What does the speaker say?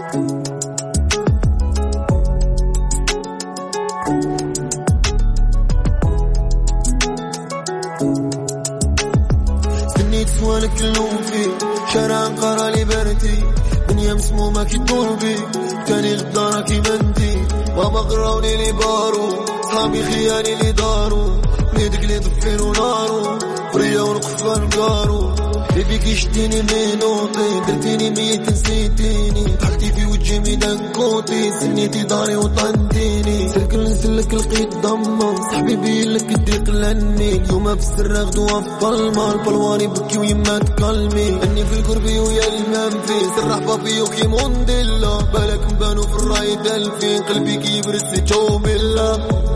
استنيت سوالك كلهم فيه شارع انقرة لي بردي دنيا مسمومة كي تدور بي كاني غدارة كي مندي ماما غراوني لي بارو صحابي خياني لي دارو بليدك لي ضفينو نارو بريا ونقفة نقارو بيبيك يشديني مينوطي درتيني ميت نسيتيني ضحكتي في وجهي ميدان كوتي سنيتي داري وطنديني سلك نسلك لقيت ضمة صاحبي بيلك الديق لاني اليوم بسر غدوة في ظلمة البلواني بكي ويما تكلمي اني في القربي ويا المنفي سرح بابي وكي مونديلا بالك مبانو في الرايد الفين قلبي كيبرد سيتو بالله